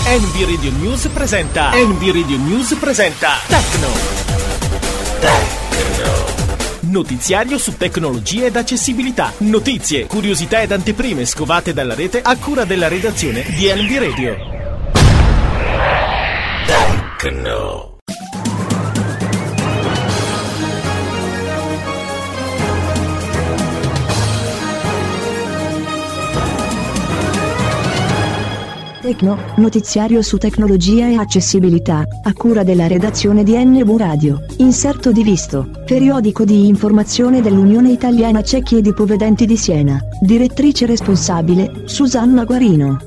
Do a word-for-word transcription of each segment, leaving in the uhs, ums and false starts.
N V Radio News presenta N V Radio News presenta Tecno Tecno Notiziario su tecnologia ed accessibilità. Notizie, curiosità ed anteprime scovate dalla rete a cura della redazione di N V Radio. Tecno Tecno, notiziario su tecnologia e accessibilità, a cura della redazione di N V Radio. Inserto di Visto, periodico di informazione dell'Unione Italiana Ciechi ed Ipovedenti di Siena. Direttrice responsabile, Susanna Guarino.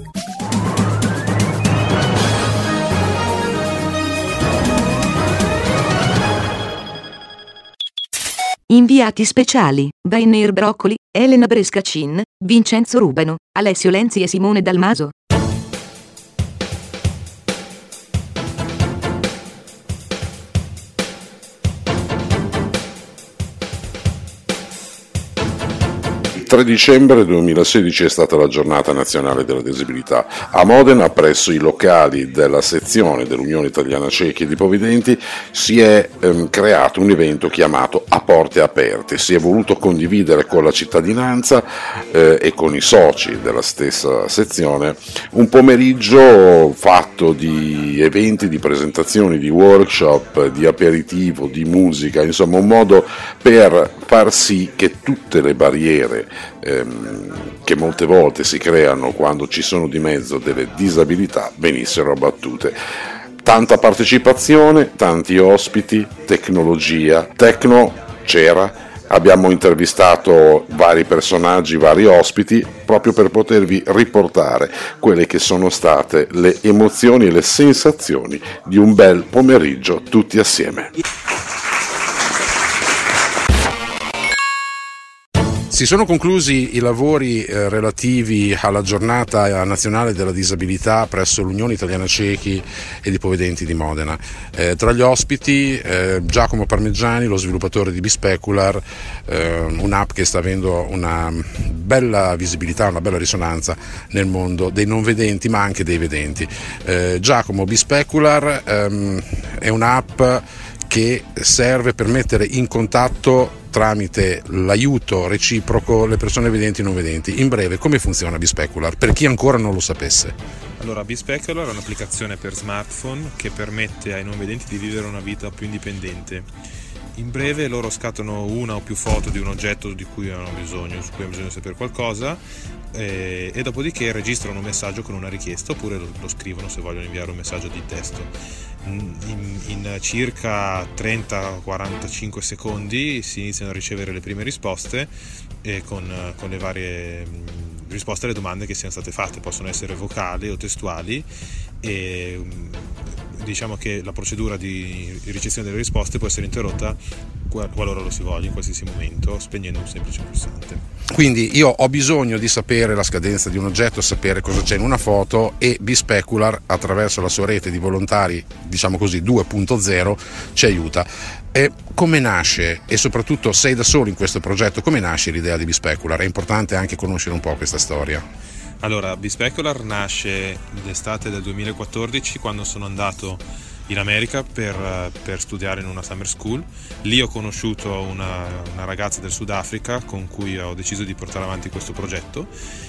Inviati speciali, Vainer Broccoli, Elena Brescacin, Vincenzo Rubano, Alessio Lenzi e Simone Dalmaso. Il tre dicembre duemilasedici è stata la giornata nazionale della disabilità. A Modena, presso i locali della sezione dell'Unione Italiana Ciechi ed Ipovedenti, si è ehm, creato un evento chiamato A Porte Aperte. Si è voluto condividere con la cittadinanza eh, e con i soci della stessa sezione un pomeriggio fatto di eventi, di presentazioni, di workshop, di aperitivo, di musica, insomma un modo per far sì che tutte le barriere ehm, che molte volte si creano quando ci sono di mezzo delle disabilità venissero abbattute. Tanta partecipazione, tanti ospiti, tecnologia, Tecno c'era, abbiamo intervistato vari personaggi, vari ospiti, proprio per potervi riportare quelle che sono state le emozioni e le sensazioni di un bel pomeriggio tutti assieme. Si sono conclusi i lavori eh, relativi alla giornata nazionale della disabilità presso l'Unione Italiana Ciechi ed Ipovedenti di Modena. Eh, tra gli ospiti eh, Giacomo Parmeggiani, lo sviluppatore di Bispecular, eh, un'app che sta avendo una bella visibilità, una bella risonanza nel mondo dei non vedenti ma anche dei vedenti. Eh, Giacomo, Bispecular ehm, è un'app che serve per mettere in contatto tramite l'aiuto reciproco le persone vedenti e non vedenti. In breve, come funziona Bispecular, per chi ancora non lo sapesse? Allora, Bispecular è un'applicazione per smartphone che permette ai non vedenti di vivere una vita più indipendente. In breve loro scattano una o più foto di un oggetto di cui hanno bisogno, su cui hanno bisogno di sapere qualcosa, eh, e dopodiché registrano un messaggio con una richiesta oppure lo, lo scrivono se vogliono inviare un messaggio di testo. In, in circa trenta quarantacinque secondi si iniziano a ricevere le prime risposte e con, con le varie risposte alle domande che siano state fatte, possono essere vocali o testuali, e diciamo che la procedura di ricezione delle risposte può essere interrotta qualora lo si voglia in qualsiasi momento, spegnendo un semplice pulsante. Quindi io ho bisogno di sapere la scadenza di un oggetto, sapere cosa c'è in una foto, e Bispecular attraverso la sua rete di volontari, diciamo così, due punto zero, ci aiuta. E come nasce, e soprattutto sei da solo in questo progetto, come nasce l'idea di Bispecular? È importante anche conoscere un po' questa storia. Allora, Bispecular nasce l'estate del duemilaquattordici, quando sono andato in America per, per studiare in una summer school. Lì ho conosciuto una, una ragazza del Sudafrica con cui ho deciso di portare avanti questo progetto,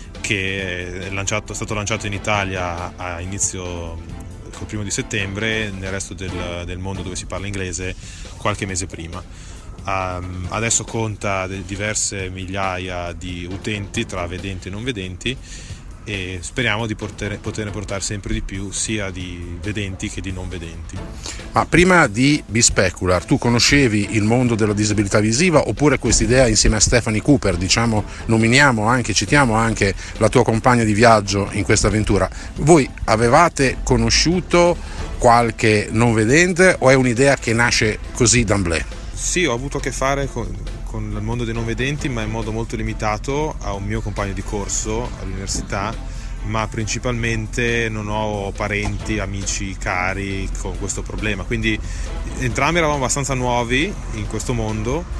che è, lanciato, è stato lanciato in Italia a inizio il primo di settembre, nel resto del, del mondo dove si parla inglese qualche mese prima. Um, adesso conta diverse migliaia di utenti tra vedenti e non vedenti, e speriamo di poter, poterne portare sempre di più, sia di vedenti che di non vedenti. Ma prima di Bispecular tu conoscevi il mondo della disabilità visiva, oppure quest'idea insieme a Stephanie Cooper, diciamo, nominiamo anche, citiamo anche la tua compagna di viaggio in questa avventura, voi avevate conosciuto qualche non vedente o è un'idea che nasce così d'emblée? Sì, ho avuto a che fare con con il mondo dei non vedenti, ma in modo molto limitato, a un mio compagno di corso all'università, ma principalmente non ho parenti, amici, cari con questo problema, quindi entrambi eravamo abbastanza nuovi in questo mondo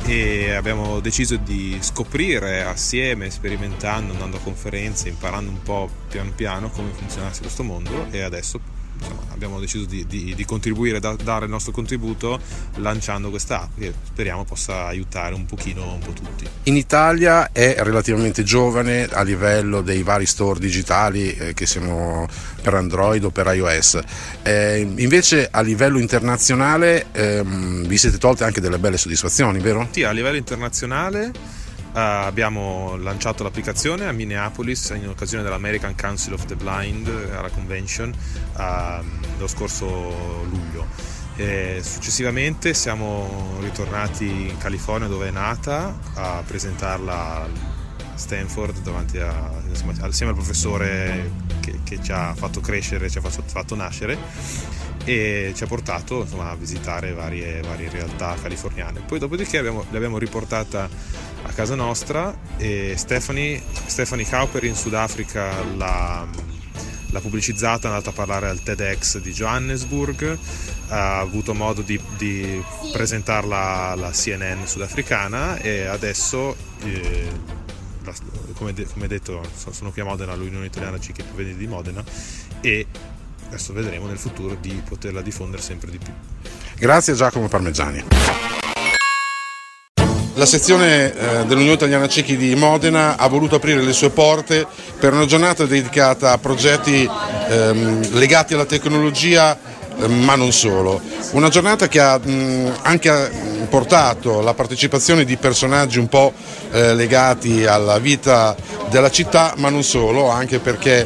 e abbiamo deciso di scoprire assieme, sperimentando, andando a conferenze, imparando un po' piano piano come funzionasse questo mondo, e adesso insomma, abbiamo deciso di, di, di contribuire, da, dare il nostro contributo lanciando questa app che speriamo possa aiutare un pochino un po' tutti. In Italia è relativamente giovane a livello dei vari store digitali eh, che siano per Android o per iOS, eh, invece a livello internazionale ehm, vi siete tolte anche delle belle soddisfazioni, vero? Sì, a livello internazionale Uh, abbiamo lanciato l'applicazione a Minneapolis in occasione dell'American Council of the Blind alla convention uh, lo scorso luglio. E successivamente siamo ritornati in California, dove è nata, a presentarla a Stanford davanti a, insomma, assieme al professore che, che ci ha fatto crescere, ci ha fatto, fatto nascere, e ci ha portato insomma, a visitare varie, varie realtà californiane. Poi dopodiché abbiamo, l'abbiamo riportata a casa nostra, e Stephanie, Stephanie Cowper in Sudafrica l'ha, l'ha pubblicizzata, è andata a parlare al TEDx di Johannesburg, ha avuto modo di, di presentarla alla C N N sudafricana, e adesso eh, la, come, de, come detto sono qui a Modena all'Unione Italiana Ciechi e Ipovedenti di Modena, e adesso vedremo nel futuro di poterla diffondere sempre di più. Grazie a Giacomo Parmegiani. La sezione eh, dell'Unione Italiana Ciechi di Modena ha voluto aprire le sue porte per una giornata dedicata a progetti ehm, legati alla tecnologia, eh, ma non solo. Una giornata che ha mh, anche portato la partecipazione di personaggi un po' eh, legati alla vita della città, ma non solo, anche perché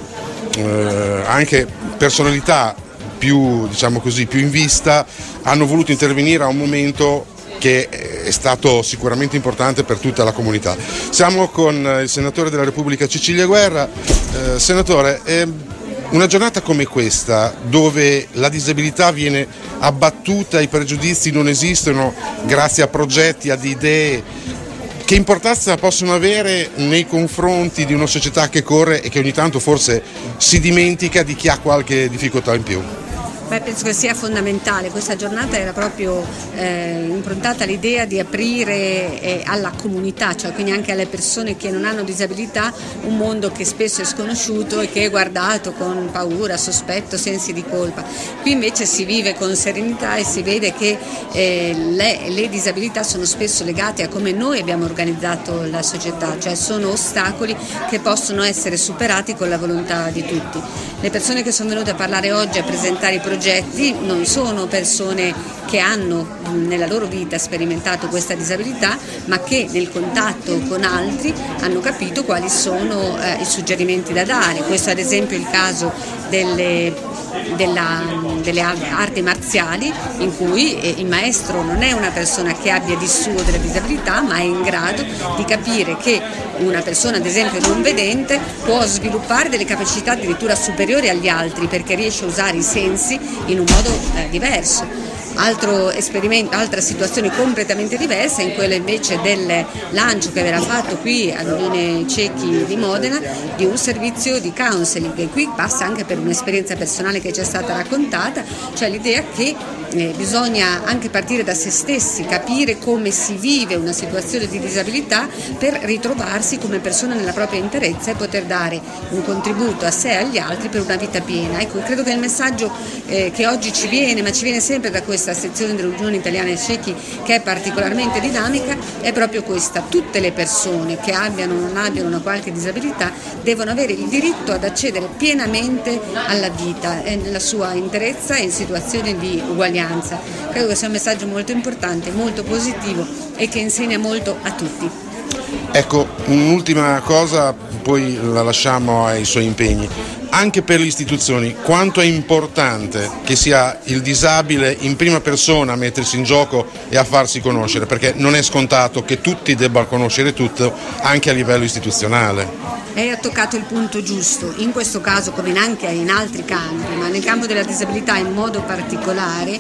eh, anche personalità più, diciamo così, più in vista hanno voluto intervenire a un momento che è stato sicuramente importante per tutta la comunità. Siamo con il senatore della Repubblica Cecilia Guerra. Eh, senatore, eh, una giornata come questa, dove la disabilità viene abbattuta, i pregiudizi non esistono, grazie a progetti, ad idee, che importanza possono avere nei confronti di una società che corre e che ogni tanto forse si dimentica di chi ha qualche difficoltà in più? Beh, penso che sia fondamentale. Questa giornata era proprio eh, improntata all'idea di aprire eh, alla comunità, cioè quindi anche alle persone che non hanno disabilità, un mondo che spesso è sconosciuto e che è guardato con paura, sospetto, sensi di colpa. Qui invece si vive con serenità e si vede che eh, le, le disabilità sono spesso legate a come noi abbiamo organizzato la società, cioè sono ostacoli che possono essere superati con la volontà di tutti. Le persone che sono venute a parlare oggi, a presentare i progetti, non sono persone che hanno nella loro vita sperimentato questa disabilità, ma che nel contatto con altri hanno capito quali sono eh, i suggerimenti da dare. Questo ad esempio è il caso delle, della, delle arti marziali, in cui eh, il maestro non è una persona che abbia di suo delle disabilità, ma è in grado di capire che una persona ad esempio non vedente può sviluppare delle capacità addirittura superiori agli altri, perché riesce a usare i sensi in un modo eh, diverso. Altro esperimento, altra situazione completamente diversa in quella invece del lancio che verrà fatto qui all'Unione Ciechi di Modena di un servizio di counseling, che qui passa anche per un'esperienza personale che ci è stata raccontata, cioè l'idea che eh, bisogna anche partire da se stessi, capire come si vive una situazione di disabilità per ritrovarsi come persona nella propria interezza e poter dare un contributo a sé e agli altri per una vita piena. Ecco, credo che il messaggio eh, che oggi ci viene, ma ci viene sempre da questa sezione dell'Unione Italiana Ciechi, che è particolarmente dinamica, è proprio questa: tutte le persone che abbiano o non abbiano una qualche disabilità devono avere il diritto ad accedere pienamente alla vita e nella sua interezza e in situazioni di uguaglianza. Credo che sia un messaggio molto importante, molto positivo e che insegna molto a tutti. Ecco, un'ultima cosa, poi la lasciamo ai suoi impegni. Anche per le istituzioni, quanto è importante che sia il disabile in prima persona a mettersi in gioco e a farsi conoscere, perché non è scontato che tutti debbano conoscere tutto, anche a livello istituzionale. Lei ha toccato il punto giusto, in questo caso come anche in altri campi, ma nel campo della disabilità in modo particolare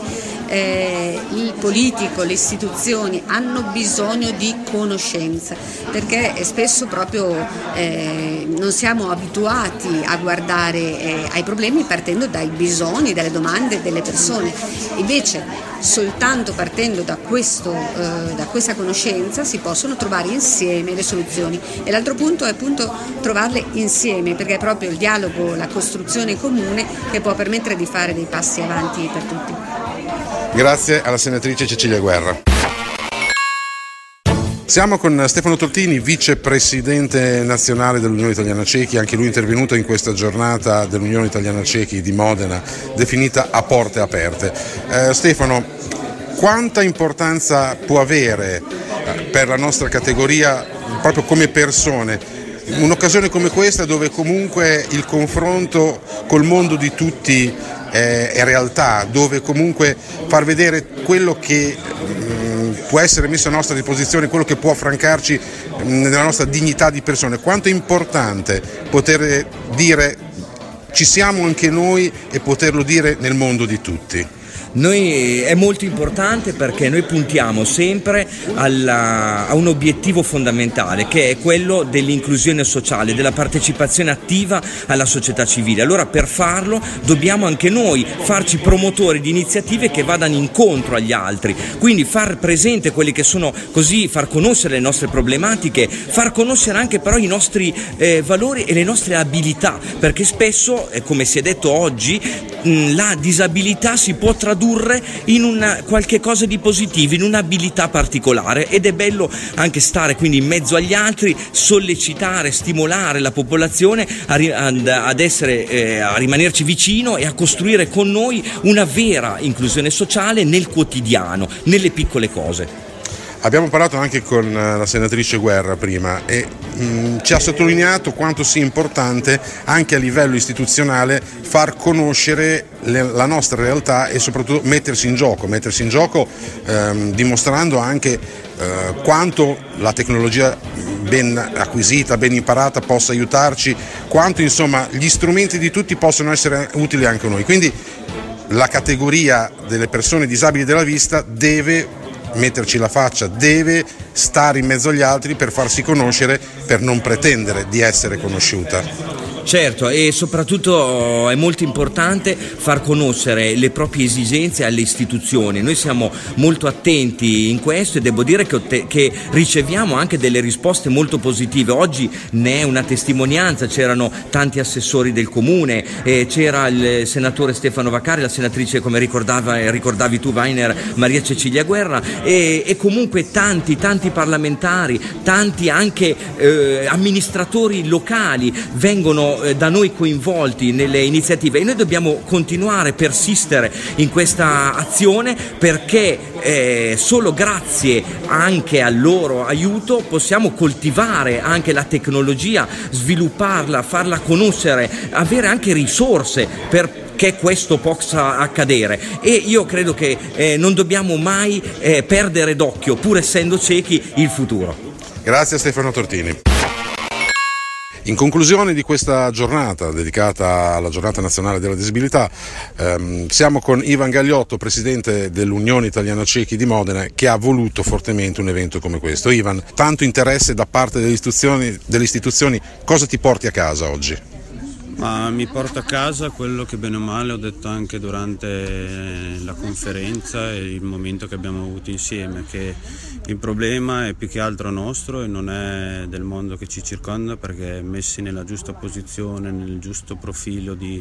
eh, il politico, le istituzioni hanno bisogno di conoscenza, perché spesso proprio eh, non siamo abituati a guardare eh, ai problemi partendo dai bisogni, dalle domande delle persone. Invece soltanto partendo da, questo, eh, da questa conoscenza si possono trovare insieme le soluzioni, e l'altro punto è appunto trovarle insieme, perché è proprio il dialogo, la costruzione comune che può permettere di fare dei passi avanti per tutti. Grazie alla senatrice Cecilia Guerra. Siamo con Stefano Tortini, vicepresidente nazionale dell'Unione Italiana Cechi, anche lui intervenuto in questa giornata dell'Unione Italiana Cechi di Modena, definita a porte aperte. Eh, Stefano, quanta importanza può avere eh, per la nostra categoria, proprio come persone, un'occasione come questa dove comunque il confronto col mondo di tutti eh, è realtà, dove comunque far vedere quello che può essere messo a nostra disposizione, quello che può affrancarci nella nostra dignità di persone. Quanto è importante poter dire ci siamo anche noi e poterlo dire nel mondo di tutti. Noi è molto importante perché noi puntiamo sempre alla, a un obiettivo fondamentale, che è quello dell'inclusione sociale, della partecipazione attiva alla società civile. Allora per farlo dobbiamo anche noi farci promotori di iniziative che vadano incontro agli altri, quindi far presente quelli che sono così, far conoscere le nostre problematiche, far conoscere anche però i nostri eh, valori e le nostre abilità, perché spesso, eh, come si è detto oggi, mh, la disabilità si può tradurre in una qualche cosa di positivo, in un'abilità particolare, ed è bello anche stare quindi in mezzo agli altri, sollecitare, stimolare la popolazione a, ad, ad essere eh, a rimanerci vicino e a costruire con noi una vera inclusione sociale nel quotidiano, nelle piccole cose. Abbiamo parlato anche con la senatrice Guerra prima e mh, ci ha sottolineato quanto sia importante anche a livello istituzionale far conoscere le, la nostra realtà e soprattutto mettersi in gioco, mettersi in gioco ehm, dimostrando anche eh, quanto la tecnologia ben acquisita, ben imparata possa aiutarci, quanto insomma gli strumenti di tutti possono essere utili anche a noi. Quindi la categoria delle persone disabili della vista deve metterci la faccia, deve stare in mezzo agli altri per farsi conoscere, per non pretendere di essere conosciuta. Certo, e soprattutto è molto importante far conoscere le proprie esigenze alle istituzioni. Noi siamo molto attenti in questo e devo dire che, che riceviamo anche delle risposte molto positive. Oggi ne è una testimonianza, c'erano tanti assessori del comune, eh, c'era il senatore Stefano Vaccari, la senatrice, come ricordava, ricordavi tu Weiner, Maria Cecilia Guerra, e, e comunque tanti, tanti parlamentari, tanti anche eh, amministratori locali vengono da noi coinvolti nelle iniziative, e noi dobbiamo continuare a persistere in questa azione, perché eh, solo grazie anche al loro aiuto possiamo coltivare anche la tecnologia, svilupparla, farla conoscere, avere anche risorse per che questo possa accadere. E io credo che eh, non dobbiamo mai eh, perdere d'occhio, pur essendo ciechi, il futuro. Grazie a Stefano Tortini. In conclusione di questa giornata dedicata alla giornata nazionale della disabilità, ehm, siamo con Ivan Gagliotto, presidente dell'Unione Italiana Cechi di Modena, che ha voluto fortemente un evento come questo. Ivan, tanto interesse da parte delle istituzioni, delle istituzioni, cosa ti porti a casa oggi? Ma mi porto a casa quello che bene o male ho detto anche durante la conferenza e il momento che abbiamo avuto insieme, che il problema è più che altro nostro e non è del mondo che ci circonda, perché messi nella giusta posizione, nel giusto profilo di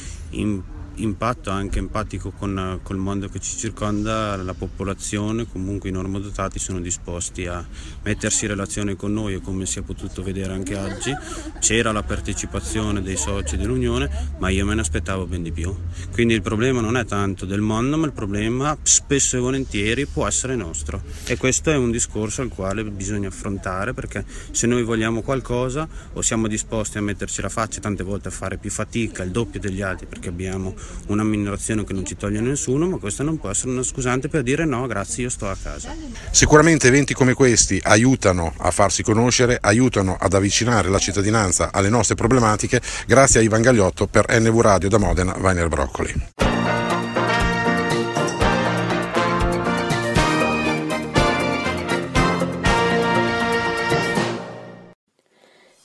impatto anche empatico con col mondo che ci circonda, la popolazione, comunque i normodotati, sono disposti a mettersi in relazione con noi, e come si è potuto vedere anche oggi c'era la partecipazione dei soci dell'Unione, ma io me ne aspettavo ben di più. Quindi il problema non è tanto del mondo, ma il problema spesso e volentieri può essere nostro, e questo è un discorso al quale bisogna affrontare, perché se noi vogliamo qualcosa o siamo disposti a metterci la faccia, tante volte a fare più fatica, il doppio degli altri, perché abbiamo un'amministrazione che non ci toglie nessuno, ma questa non può essere una scusante per dire no, grazie, io sto a casa. Sicuramente eventi come questi aiutano a farsi conoscere, aiutano ad avvicinare la cittadinanza alle nostre problematiche. Grazie a Ivan Gagliotto per N V Radio da Modena, Weiner Broccoli.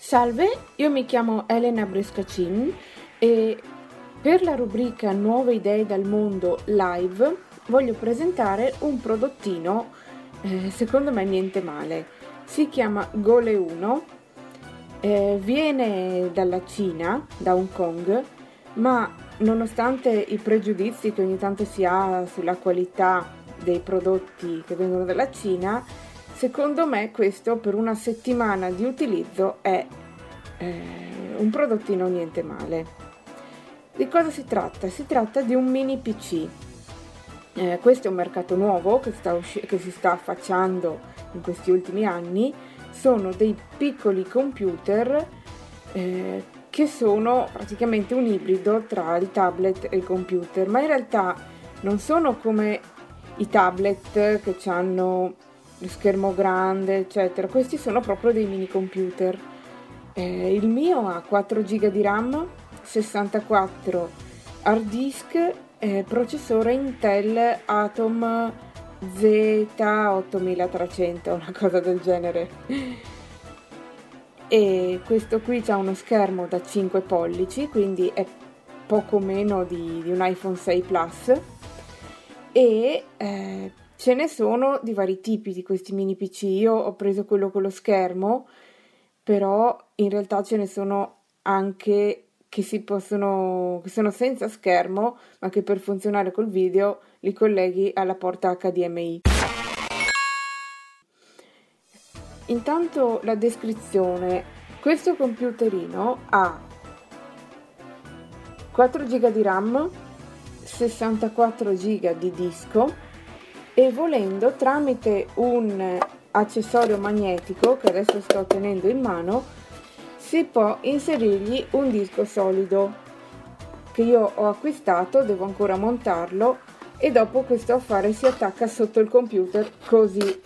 Salve, io mi chiamo Elena Brescacin e per la rubrica Nuove idee dal mondo live voglio presentare un prodottino eh, secondo me niente male. Si chiama Gole uno, eh, viene dalla Cina, da Hong Kong, ma nonostante i pregiudizi che ogni tanto si ha sulla qualità dei prodotti che vengono dalla Cina, secondo me questo per una settimana di utilizzo è eh, un prodottino niente male. Di cosa si tratta? Si tratta di un mini P C. Eh, questo è un mercato nuovo che, sta usci- che si sta affacciando in questi ultimi anni. Sono dei piccoli computer eh, che sono praticamente un ibrido tra il tablet e il computer, ma in realtà non sono come i tablet che hanno lo schermo grande, eccetera. Questi sono proprio dei mini computer. Eh, il mio ha quattro giga di RAM, sessantaquattro hard disk, eh, processore Intel Atom Z ottomilatrecento, una cosa del genere. E questo qui ha uno schermo da cinque pollici, quindi è poco meno di, di un iPhone sei Plus, e eh, ce ne sono di vari tipi di questi mini P C. Io ho preso quello con lo schermo, però in realtà ce ne sono anche che si possono che sono senza schermo, ma che per funzionare col video li colleghi alla porta H D M I. Intanto la descrizione: questo computerino ha quattro giga di RAM, sessantaquattro giga di disco, e volendo tramite un accessorio magnetico che adesso sto tenendo in mano si può inserirgli un disco solido che io ho acquistato, devo ancora montarlo, e dopo questo affare si attacca sotto il computer così.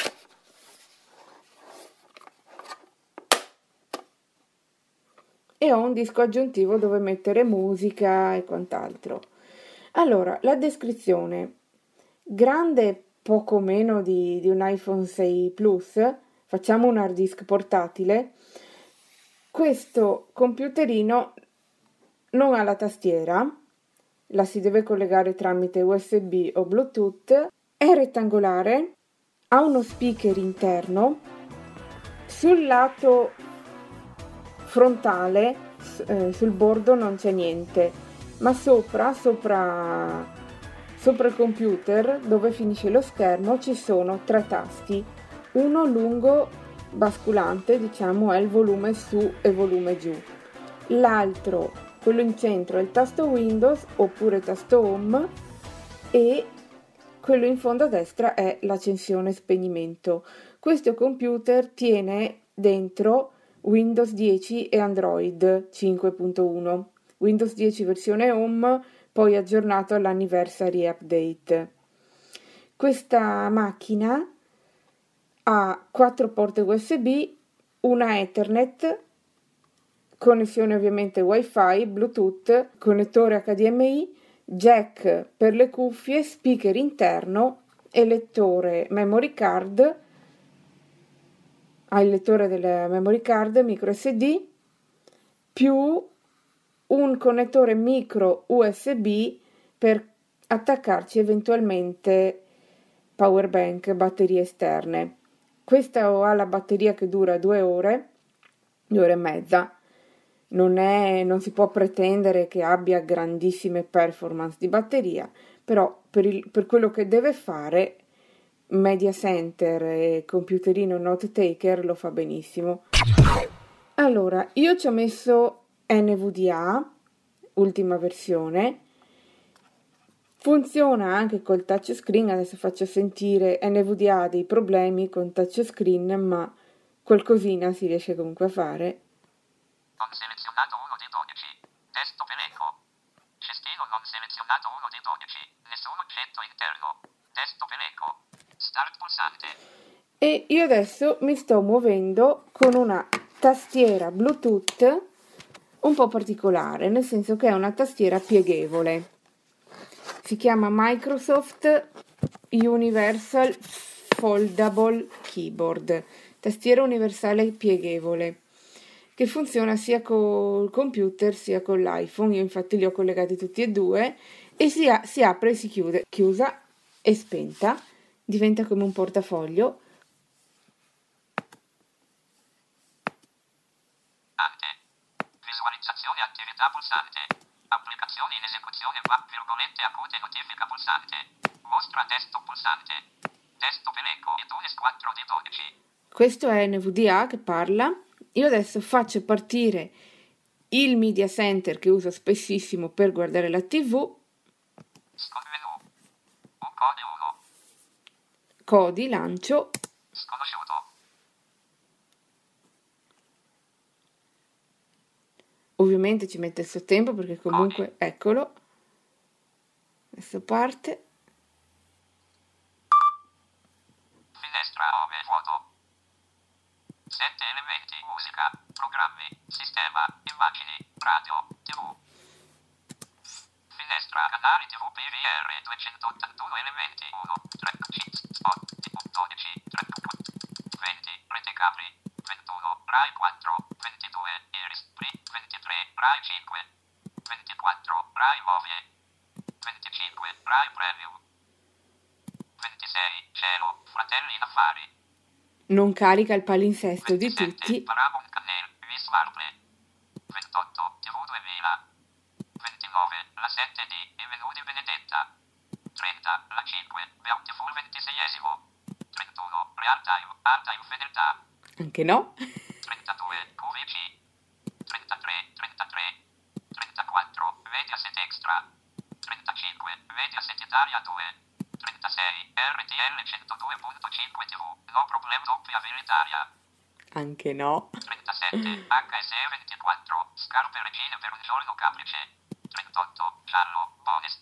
E ho un disco aggiuntivo dove mettere musica e quant'altro. Allora, la descrizione: grande poco meno di, di un iPhone sei Plus, facciamo un hard disk portatile. Questo computerino non ha la tastiera, la si deve collegare tramite U S B o Bluetooth, è rettangolare, ha uno speaker interno, sul lato frontale, eh, sul bordo non c'è niente, ma sopra, sopra, sopra il computer, dove finisce lo schermo, ci sono tre tasti. Uno lungo basculante, diciamo, è il volume su e volume giù. L'altro, quello in centro, è il tasto Windows oppure tasto Home, e quello in fondo a destra è l'accensione spegnimento. Questo computer tiene dentro Windows dieci e Android cinque punto uno, Windows dieci versione Home, poi aggiornato all'anniversary update. Questa macchina ha quattro porte U S B, una Ethernet, connessione ovviamente Wi-Fi, Bluetooth, connettore H D M I, jack per le cuffie, speaker interno e lettore memory card. Ha il lettore del memory card micro S D più un connettore micro U S B per attaccarci eventualmente power bank, batterie esterne. Questa ha la batteria che dura due ore, due ore e mezza. Non è, non si può pretendere che abbia grandissime performance di batteria, però per, il, per quello che deve fare, Media Center e computerino Note Taker lo fa benissimo. Allora, io ci ho messo N V D A, ultima versione. Funziona anche col touchscreen, adesso faccio sentire. N V D A ha dei problemi con touchscreen, ma qualcosina si riesce comunque a fare. Non selezionato uno dei dodici. Desktop elenco. Cestino non selezionato uno dei dodici. Nessun oggetto interno. Desktop elenco. Start pulsante. E io adesso mi sto muovendo con una tastiera Bluetooth un po' particolare, nel senso che è una tastiera pieghevole. Si chiama Microsoft Universal Foldable Keyboard, tastiera universale pieghevole, che funziona sia col computer sia con l'iPhone. Io infatti li ho collegati tutti e due e si, a- si apre e si chiude, chiusa e spenta, diventa come un portafoglio. Visualizzazione attività pulsante. Applicazioni in esecuzione qua, virgolette acute notifica pulsante. Mostra desktop pulsante. Desktop elenco iTunes quattro di dodici. Questo è N V D A che parla. Io adesso faccio partire il media center che uso spessissimo per guardare la tivù. Menu. Un code uno. Codi, lancio. Sconosciuto. Ovviamente ci mette il suo tempo perché comunque, eccolo. Adesso parte. Finestra ove vuoto. Sette elementi, musica, programmi, sistema, immagini, radio, tivù. Finestra, canali tivù P V R duecentottantuno elementi, uno, track sheet, spot, tivù dodici, track venti, rete capri, ventuno, Rai quattro, ventidue, Iris, Pri, ventitré, Rai cinque, ventiquattro, Rai Movie, venticinque, Rai Premium, ventisei, Cielo, Fratelli in Affari. Non carica il palinsesto di tutti. Paramount Channel, Visual Play. ventotto, tivù duemila. ventinove, la sette D, i menu di Benedetta. trenta, la cinque, Beautiful ventiseiesimo. trentuno, Real Time, Hard Time Fedeltà. Anche no. trentadue, Q V C. trentatré, trentatré. trentaquattro, Mediaset Extra. trentacinque, Mediaset Italia due. trentasei, R T L centodue virgola cinque tivù, no problem doppia Italia. Anche no. trentasette, H S E ventiquattro, scarpe regine per un giorno caprice. trentotto, giallo, bonus.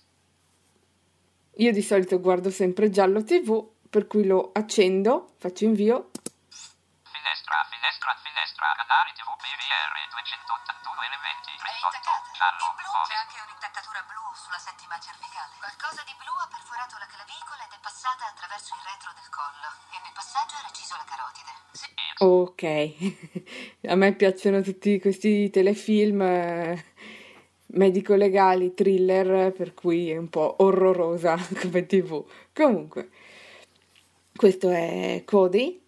Io di solito guardo sempre giallo tivù, per cui lo accendo, faccio invio. Finestra, finestra, finestra, canali tivù P V R duecentottantuno elementi, trentotto, giallo, bonus. C'è anche un'intaccatura blu sulla settima cervicale. Qualcosa di blu ha perforato la clavicola ed è passata attraverso il retro del collo e nel passaggio ha reciso la carotide. Sì. Ok, a me piacciono tutti questi telefilm eh, medico-legali, thriller, per cui è un po' orrorosa come tivù. Comunque, questo è Kodi.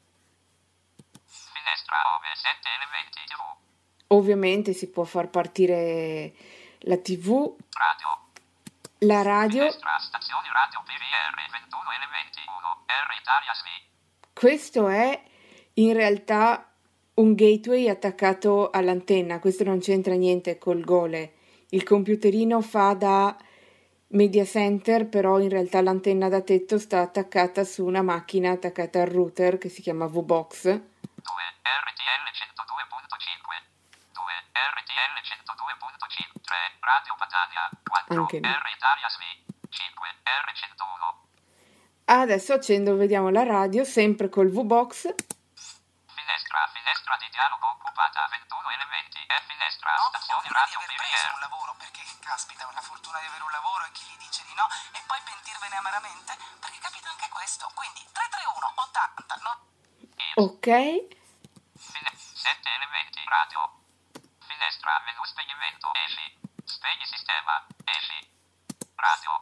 Finestra ove sette elementi tivù. Ovviamente si può far partire la tivù, Radio. la radio. Finestra stazioni radio P V R ventuno elementi uno, R Italia S V. Questo è in realtà un gateway attaccato all'antenna, questo non c'entra niente col gole. Il computerino fa da media center, però in realtà l'antenna da tetto sta attaccata su una macchina attaccata al router che si chiama V-Box. due R T L centodue virgola cinque. due R T L centodue virgola cinque. tre Radio Padania. quattro Anche no. R Italia S V. cinque R centouno. Adesso accendo, vediamo la radio, sempre col V-Box. Finestra, finestra di dialogo occupata, ventuno elementi. E finestra, no, stazione oppure radio di aver P V preso R. un lavoro perché, caspita, è una fortuna di avere un lavoro e chi gli dice di no e poi pentirvene amaramente, perché capito anche questo. Quindi tre tre uno ottanta no. Ok. Fine- sette elementi, radio. Finestra, menu spegnimento, esci. Spegni sistema, esci. Radio.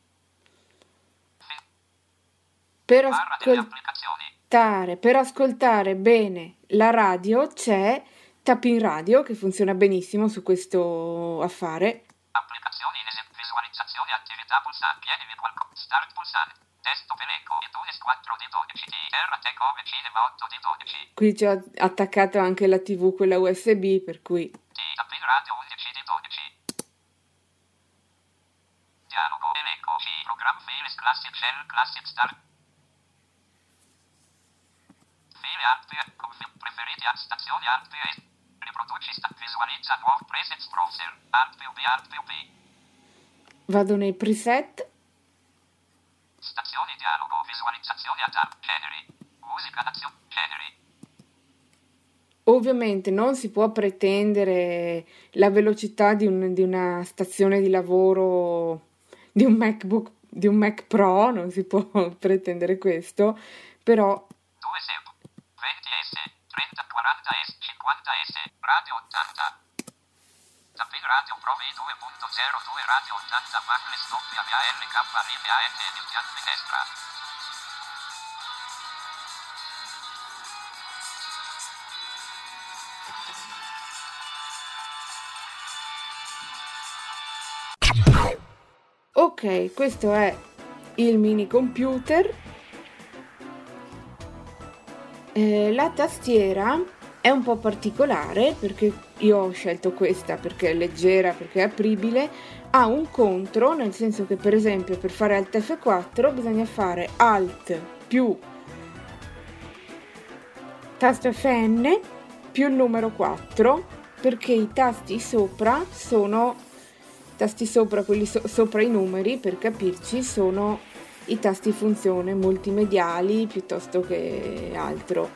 Fi- Per barra delle applicazioni. ascoltare, per ascoltare bene la radio c'è Tapin Radio che funziona benissimo su questo affare. Applicazioni in esempio, visualizzazione, attività pulsante, chiedimi qualcosa, start pulsante, desktop elenco, iTunes quattro di dodici, Terra Tech Ove Cinema otto di dodici. Qui ci ho attaccato anche la tivù, quella U S B, per cui... Tapin Radio undici di dodici. Dialogo, elenco, C, program files, classic shell, classic start. File alt, config, preferiti alt, stazioni alt, P S. Riproduci, sta, visualizza nuovo presets browser, alt più B, alt più B. Vado nei preset. Stazioni dialogo, visualizzazione ad app, generi, musica nazione, generi. Ovviamente non si può pretendere la velocità di, un, di una stazione di lavoro, di un MacBook, di un Mac Pro, non si può pretendere questo, però... due S E P, venti S, trenta quaranta S cinquanta S Radio ottanta. Zapping Radio Pro V due punto zero due Radio ottanta Macles W A R K R I V A N ed impianto destra. Ok, questo è il mini computer. Eh, la tastiera è un po' particolare perché io ho scelto questa perché è leggera, perché è apribile. Ha un contro, nel senso che per esempio per fare Alt F quattro bisogna fare Alt più tasto F N più il numero quattro, perché i tasti sopra sono tasti sopra, quelli so- sopra i numeri, per capirci, sono i tasti funzione multimediali piuttosto che altro.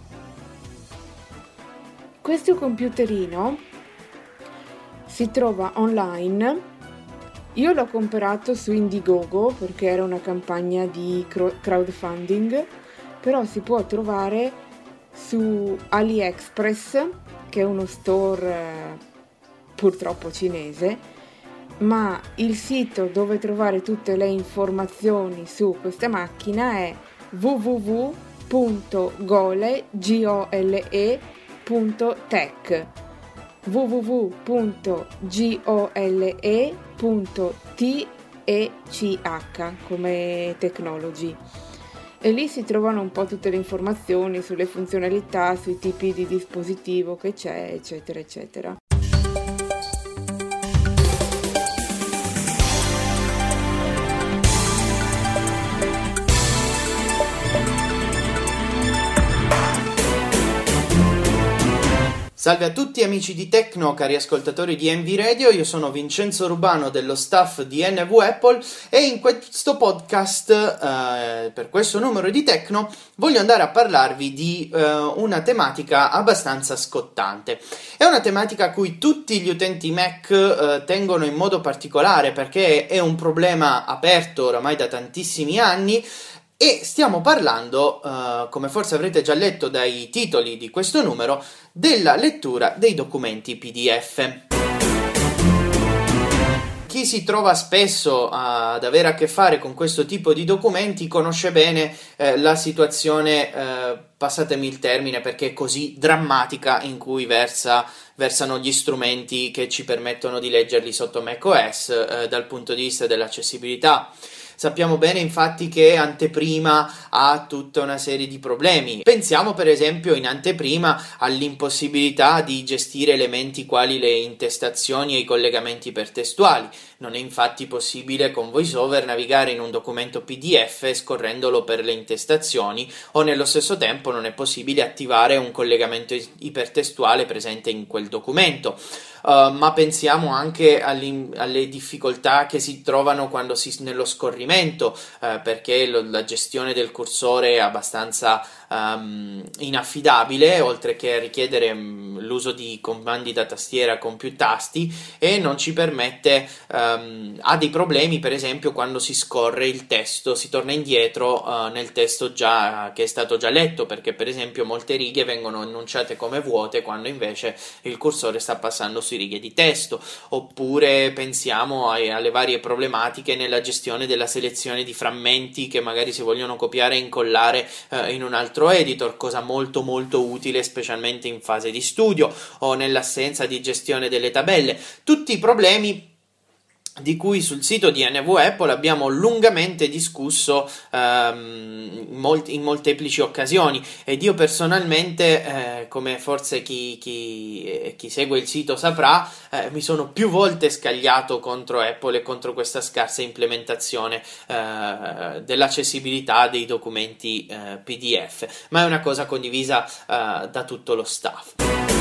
Questo computerino si trova online. Io l'ho comprato su Indiegogo perché era una campagna di crowdfunding, però si può trovare su AliExpress, che è uno store eh, purtroppo cinese, ma il sito dove trovare tutte le informazioni su questa macchina è w w w punto gole punto tech w w w punto gole punto tech come technology, e lì si trovano un po' tutte le informazioni sulle funzionalità, sui tipi di dispositivo che c'è, eccetera eccetera. Salve a tutti amici di Tecno, cari ascoltatori di N V Radio, io sono Vincenzo Rubano dello staff di N V Apple e in questo podcast, eh, per questo numero di Tecno, voglio andare a parlarvi di eh, una tematica abbastanza scottante. È una tematica a cui tutti gli utenti Mac eh, tengono in modo particolare perché è un problema aperto oramai da tantissimi anni. E stiamo parlando, uh, come forse avrete già letto dai titoli di questo numero, della lettura dei documenti P D F. Chi si trova spesso ad avere a che fare con questo tipo di documenti conosce bene eh, la situazione, eh, passatemi il termine perché è così drammatica, in cui versa, versano gli strumenti che ci permettono di leggerli sotto macOS eh, dal punto di vista dell'accessibilità. Sappiamo bene infatti che anteprima ha tutta una serie di problemi. Pensiamo per esempio in anteprima all'impossibilità di gestire elementi quali le intestazioni e i collegamenti ipertestuali. Non è infatti possibile con VoiceOver navigare in un documento P D F scorrendolo per le intestazioni, o nello stesso tempo non è possibile attivare un collegamento ipertestuale presente in quel documento. Uh, ma pensiamo anche alle difficoltà che si trovano quando si nello scorrimento, uh, perché lo, la gestione del cursore è abbastanza um, inaffidabile, oltre che a richiedere um, l'uso di comandi da tastiera con più tasti, e non ci permette, um, ha dei problemi per esempio quando si scorre il testo, si torna indietro uh, nel testo già uh, che è stato già letto, perché per esempio molte righe vengono enunciate come vuote quando invece il cursore sta passando su righe di testo. Oppure pensiamo ai, alle varie problematiche nella gestione della selezione di frammenti che magari si vogliono copiare e incollare eh, in un altro editor, cosa molto molto utile specialmente in fase di studio o nell'assenza di gestione delle tabelle. Tutti i problemi di cui sul sito di N V Apple abbiamo lungamente discusso ehm, in, molti, in molteplici occasioni, ed io personalmente, eh, come forse chi, chi, chi segue il sito saprà, eh, mi sono più volte scagliato contro Apple e contro questa scarsa implementazione eh, dell'accessibilità dei documenti eh, P D F, ma è una cosa condivisa eh, da tutto lo staff.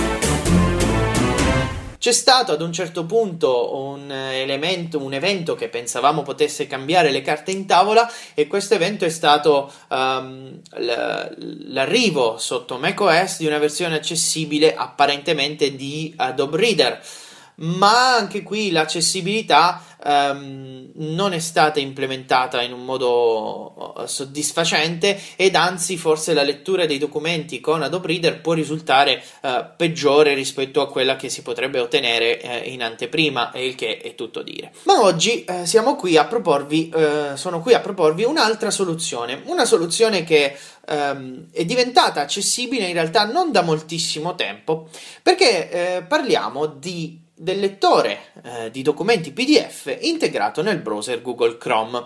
C'è stato ad un certo punto un elemento, un evento che pensavamo potesse cambiare le carte in tavola, e questo evento è stato um, l'arrivo sotto macOS di una versione accessibile apparentemente di Adobe Reader. ma anche qui l'accessibilità Um, non è stata implementata in un modo soddisfacente, ed anzi forse la lettura dei documenti con Adobe Reader può risultare uh, peggiore rispetto a quella che si potrebbe ottenere uh, in anteprima, e il che è tutto dire. Ma oggi uh, siamo qui a proporvi uh, sono qui a proporvi un'altra soluzione, una soluzione che um, è diventata accessibile in realtà non da moltissimo tempo, perché uh, parliamo di del lettore eh, di documenti P D F integrato nel browser Google Chrome.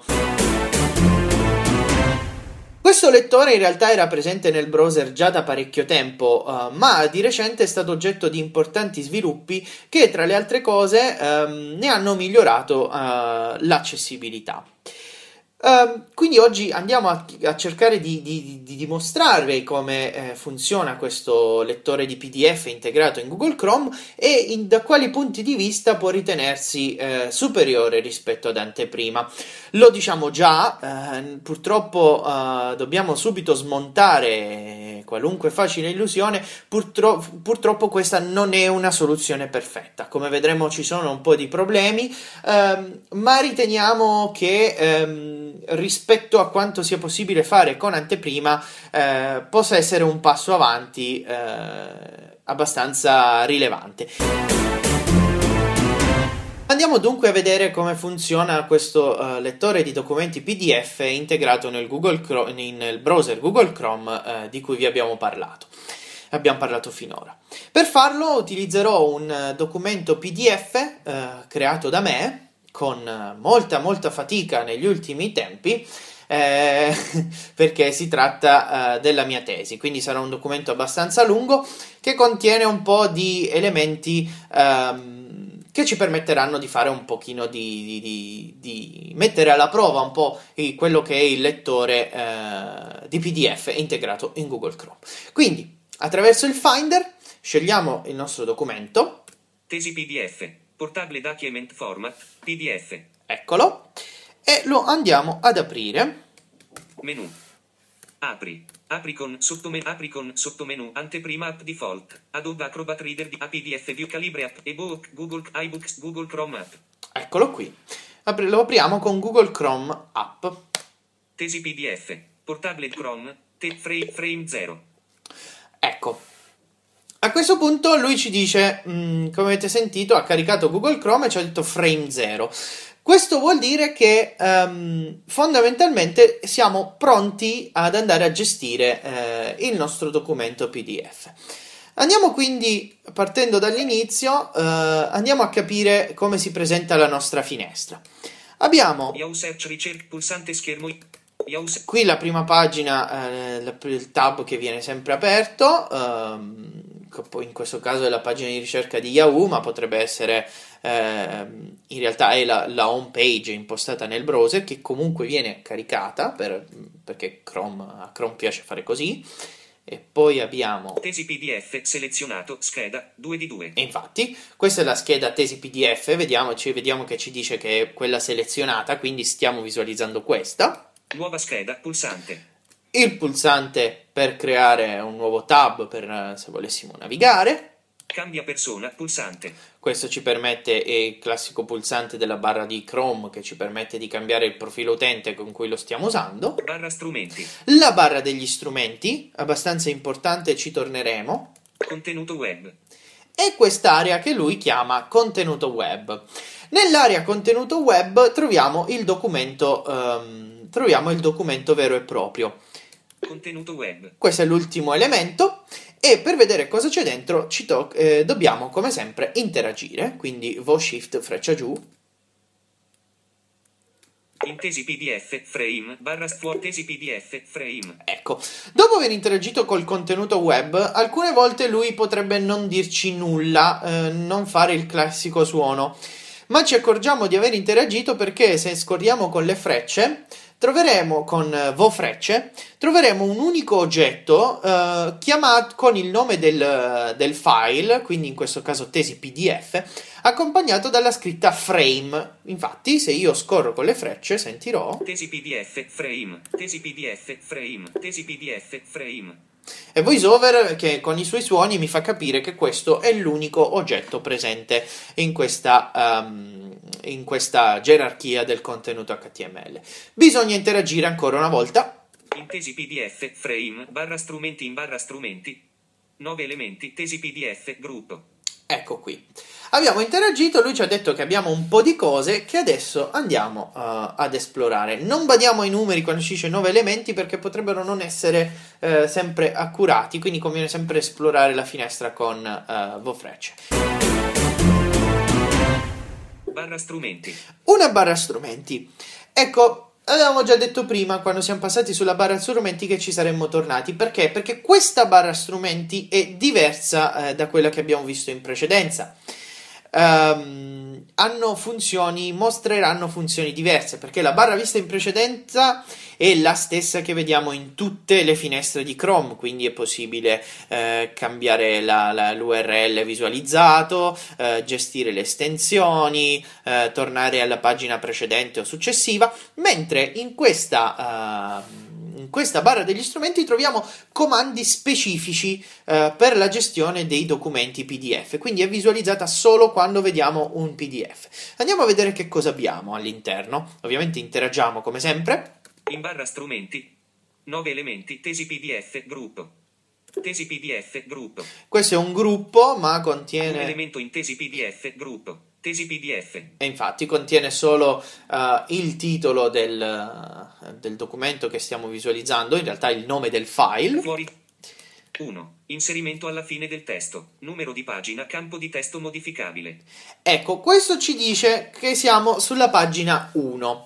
Questo lettore in realtà era presente nel browser già da parecchio tempo, uh, ma di recente è stato oggetto di importanti sviluppi che, tra le altre cose, um, ne hanno migliorato uh, l'accessibilità. Uh, quindi oggi andiamo a, a cercare di, di, di dimostrare come eh, funziona questo lettore di P D F integrato in Google Chrome e in, da quali punti di vista può ritenersi eh, superiore rispetto ad anteprima. Lo diciamo già, eh, purtroppo eh, dobbiamo subito smontare qualunque facile illusione, purtro- purtroppo questa non è una soluzione perfetta. Come vedremo ci sono un po' di problemi, ehm, ma riteniamo che ehm, rispetto a quanto sia possibile fare con anteprima eh, possa essere un passo avanti eh, abbastanza rilevante. Andiamo dunque a vedere come funziona questo uh, lettore di documenti P D F integrato nel, Google Chrome, nel browser Google Chrome uh, di cui vi abbiamo parlato. Abbiamo parlato finora. Per farlo utilizzerò un uh, documento P D F uh, creato da me con uh, molta molta fatica negli ultimi tempi, eh, perché si tratta uh, della mia tesi, quindi sarà un documento abbastanza lungo che contiene un po' di elementi um, che ci permetteranno di fare un pochino di, di, di, di mettere alla prova un po' quello che è il lettore eh, di P D F integrato in Google Chrome. Quindi, attraverso il Finder, scegliamo il nostro documento. Tesi P D F, Portable Document Format, P D F. Eccolo. E lo andiamo ad aprire. Menu. Apri. Apri con sottomenu, apri con sottomenu, anteprima app default, Adobe Acrobat Reader di A P D F View Calibre app, ebook, Google iBooks, Google Chrome app. Eccolo qui. Apri, lo apriamo con Google Chrome app. Tesi P D F, Portable Chrome, te, frame, frame zero. Ecco. A questo punto lui ci dice, mh, come avete sentito, ha caricato Google Chrome e ci ha detto frame zero. Questo vuol dire che um, fondamentalmente siamo pronti ad andare a gestire eh, il nostro documento P D F. Andiamo quindi, partendo dall'inizio, eh, andiamo a capire come si presenta la nostra finestra. Abbiamo pulsante schermo. Qui la prima pagina, eh, il tab che viene sempre aperto, ehm, in questo caso è la pagina di ricerca di Yahoo, ma potrebbe essere, eh, in realtà è la, la home page impostata nel browser, che comunque viene caricata, per, perché Chrome, a Chrome piace fare così. E poi abbiamo Tesi P D F selezionato, scheda due di due. E infatti questa è la scheda Tesi P D F, vediamoci, vediamo che ci dice che è quella selezionata, quindi stiamo visualizzando questa. Nuova scheda, pulsante. Il pulsante per creare un nuovo tab per se volessimo navigare. Cambia persona, pulsante. Questo ci permette, è il classico pulsante della barra di Chrome che ci permette di cambiare il profilo utente con cui lo stiamo usando. Barra strumenti. La barra degli strumenti, abbastanza importante, ci torneremo. Contenuto web. E quest'area che lui chiama contenuto web. Nell'area contenuto web troviamo il documento, um, troviamo il documento vero e proprio. Contenuto web. Questo è l'ultimo elemento. E per vedere cosa c'è dentro ci to- eh, dobbiamo, come sempre, interagire. Quindi vo shift freccia giù. In tesi P D F frame barra fuori tesi P D F frame. Ecco, dopo aver interagito col contenuto web, alcune volte lui potrebbe non dirci nulla, eh, non fare il classico suono. Ma ci accorgiamo di aver interagito perché se scorriamo con le frecce, troveremo con vo frecce, troveremo un unico oggetto eh, chiamato con il nome del, del file, quindi in questo caso tesi P D F, accompagnato dalla scritta frame. Infatti, se io scorro con le frecce, sentirò tesi P D F frame, tesi P D F frame, tesi P D F frame. E VoiceOver che con i suoi suoni mi fa capire che questo è l'unico oggetto presente in questa, um, in questa gerarchia del contenuto H T M L. Bisogna interagire ancora una volta. In tesi P D F, frame, barra strumenti in barra strumenti, nove elementi, tesi P D F, gruppo. Ecco qui. Abbiamo interagito, lui ci ha detto che abbiamo un po' di cose che adesso andiamo uh, ad esplorare. Non badiamo ai numeri quando ci dice nove elementi perché potrebbero non essere uh, sempre accurati, quindi conviene sempre esplorare la finestra con uh, VoFrecce. Barra strumenti. Una barra strumenti. Ecco, avevamo già detto prima, quando siamo passati sulla barra strumenti, che ci saremmo tornati. Perché? Perché questa barra strumenti è diversa eh, da quella che abbiamo visto in precedenza. Um, hanno funzioni, mostreranno funzioni diverse, perché la barra vista in precedenza è la stessa che vediamo in tutte le finestre di Chrome, quindi è possibile eh, cambiare la, la, l'U R L visualizzato, eh, gestire le estensioni, eh, tornare alla pagina precedente o successiva, mentre in questa uh, in questa barra degli strumenti troviamo comandi specifici eh, per la gestione dei documenti P D F, quindi è visualizzata solo quando vediamo un P D F. Andiamo a vedere che cosa abbiamo all'interno. Ovviamente interagiamo come sempre. In barra strumenti, nove elementi, tesi P D F, gruppo. Tesi P D F, gruppo. Questo è un gruppo, ma contiene... Un elemento in tesi P D F, gruppo. Tesi P D F. E infatti contiene solo uh, il titolo del, uh, del documento che stiamo visualizzando, in realtà il nome del file. Fuori. uno. Inserimento alla fine del testo. Numero di pagina, campo di testo modificabile. Ecco, questo ci dice che siamo sulla pagina uno.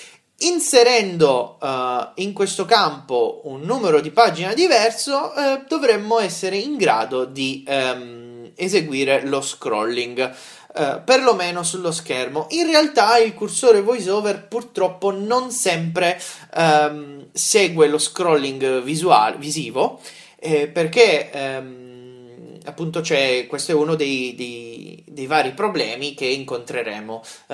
Inserendo uh, in questo campo un numero di pagina diverso, uh, dovremmo essere in grado di um, eseguire lo scrolling. Uh, perlomeno sullo schermo. In realtà il cursore VoiceOver purtroppo non sempre um, segue lo scrolling visuale, visivo, eh, perché um, appunto c'è, questo è uno dei, dei, dei vari problemi che incontreremo uh,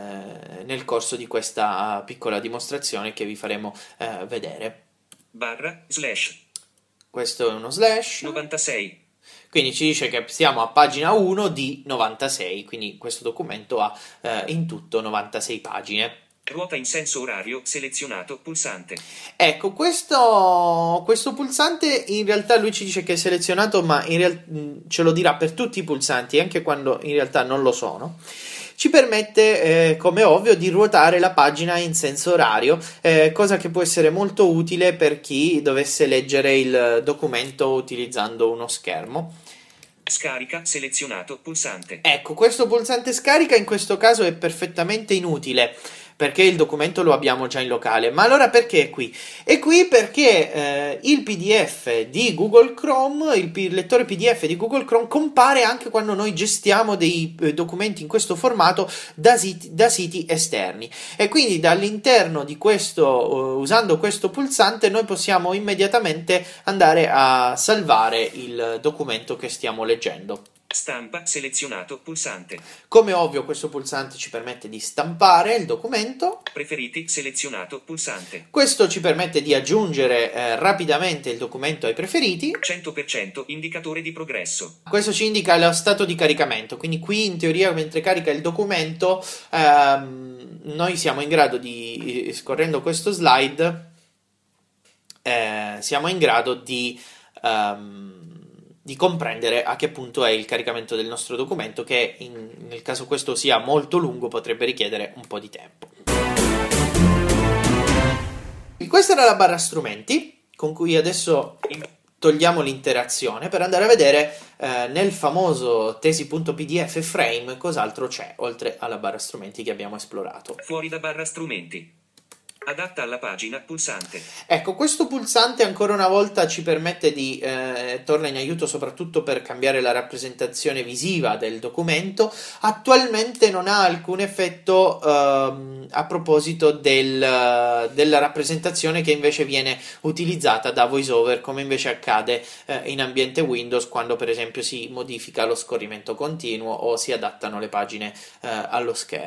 nel corso di questa piccola dimostrazione che vi faremo uh, vedere. Barra, slash. Questo è uno slash. novantasei. Quindi ci dice che siamo a pagina uno di novantasei, quindi questo documento ha eh, in tutto novantasei pagine. Ruota in senso orario, selezionato, pulsante. Ecco, questo, questo pulsante in realtà lui ci dice che è selezionato, ma in real- ce lo dirà per tutti i pulsanti, anche quando in realtà non lo sono. Ci permette, eh, come ovvio, di ruotare la pagina in senso orario, eh, cosa che può essere molto utile per chi dovesse leggere il documento utilizzando uno schermo. Scarica, selezionato, pulsante. Ecco, questo pulsante scarica in questo caso è perfettamente inutile, perché il documento lo abbiamo già in locale. Ma allora perché è qui? È qui perché eh, il P D F di Google Chrome, il, P- il lettore P D F di Google Chrome compare anche quando noi gestiamo dei eh, documenti in questo formato da siti, da siti esterni. E quindi dall'interno di questo, uh, usando questo pulsante, noi possiamo immediatamente andare a salvare il documento che stiamo leggendo. Stampa, selezionato, pulsante. Come ovvio questo pulsante ci permette di stampare il documento. Preferiti, selezionato, pulsante. Questo ci permette di aggiungere eh, rapidamente il documento ai preferiti. cento per cento indicatore di progresso. Questo ci indica lo stato di caricamento, quindi qui in teoria mentre carica il documento ehm, noi siamo in grado di, scorrendo questo slide, eh, siamo in grado di... Um, di comprendere a che punto è il caricamento del nostro documento, che in, nel caso questo sia molto lungo potrebbe richiedere un po' di tempo. E questa era la barra strumenti, con cui adesso togliamo l'interazione per andare a vedere eh, nel famoso tesi.pdf frame cos'altro c'è, oltre alla barra strumenti che abbiamo esplorato. Fuori da barra strumenti. Adatta alla pagina, pulsante. Ecco, questo pulsante ancora una volta ci permette di eh, torna in aiuto soprattutto per cambiare la rappresentazione visiva del documento. Attualmente non ha alcun effetto ehm, a proposito del, della rappresentazione che invece viene utilizzata da VoiceOver, come invece accade eh, in ambiente Windows quando per esempio si modifica lo scorrimento continuo o si adattano le pagine eh, allo schermo.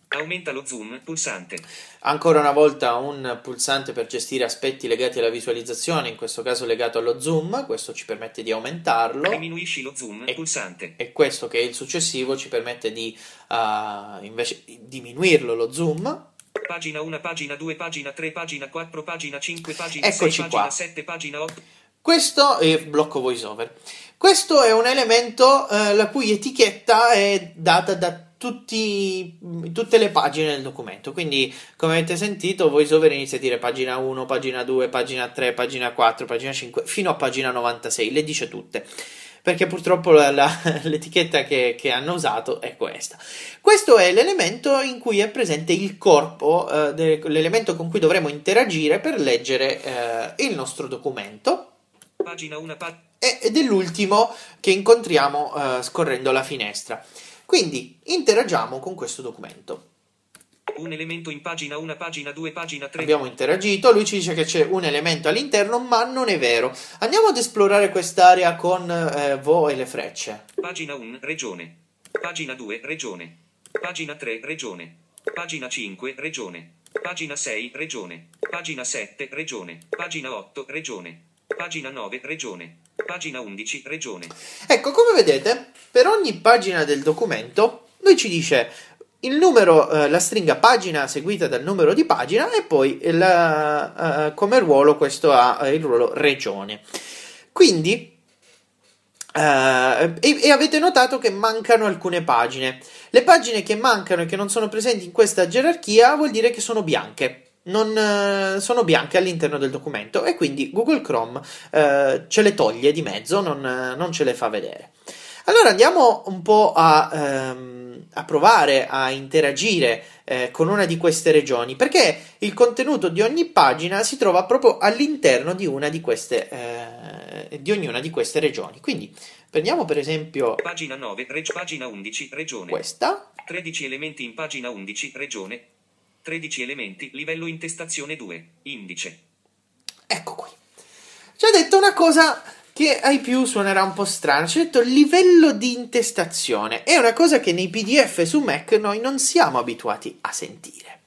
Aumenta lo zoom, pulsante. Ancora una volta un pulsante per gestire aspetti legati alla visualizzazione, in questo caso legato allo zoom, questo ci permette di aumentarlo. Diminuisci lo zoom, e, pulsante. E questo, che è il successivo, ci permette di uh, invece diminuirlo lo zoom. Pagina uno, pagina due, pagina tre, pagina quattro, pagina cinque, pagina Eccoci sei, qua. pagina sette, pagina otto. Questo è blocco voiceover. Questo è un elemento eh, la cui etichetta è data da tutti, tutte le pagine del documento. Quindi, come avete sentito, VoiceOver inizia a dire pagina uno, pagina due, pagina tre, pagina quattro, pagina cinque, fino a pagina novantasei. Le dice tutte, perché purtroppo la, la, l'etichetta che, che hanno usato è questa. Questo è l'elemento in cui è presente il corpo, eh, de, l'elemento con cui dovremo interagire per leggere eh, il nostro documento. Pagina uno, pa- ed è l'ultimo che incontriamo eh, scorrendo la finestra. Quindi interagiamo con questo documento. Un elemento in pagina uno, pagina due, pagina tre. Abbiamo interagito, lui ci dice che c'è un elemento all'interno, ma non è vero. Andiamo ad esplorare quest'area con eh, Vo e le frecce. Pagina uno, regione. Pagina due, regione. Pagina tre, regione. Pagina cinque, regione. Pagina sei, regione. Pagina sette, regione. Pagina otto, regione. Pagina nove, regione. Pagina undici, regione. Ecco, come vedete, per ogni pagina del documento lui ci dice il numero, eh, la stringa pagina seguita dal numero di pagina e poi la, eh, come ruolo questo ha il ruolo regione. Quindi eh, e, e avete notato che mancano alcune pagine. Le pagine che mancano e che non sono presenti in questa gerarchia vuol dire che sono bianche. Non uh, sono bianche all'interno del documento e quindi Google Chrome uh, ce le toglie di mezzo, non, uh, non ce le fa vedere. Allora andiamo un po' a, um, a provare a interagire uh, con una di queste regioni, perché il contenuto di ogni pagina si trova proprio all'interno di una di queste uh, di ognuna di queste regioni. Quindi prendiamo per esempio pagina nove, reg- pagina undici, regione. Questa. tredici elementi in pagina undici, regione. tredici elementi, livello intestazione due, indice. Ecco qui. Ci ha detto una cosa che ai più suonerà un po' strana. Ci ha detto livello di intestazione. È una cosa che nei P D F su Mac noi non siamo abituati a sentire.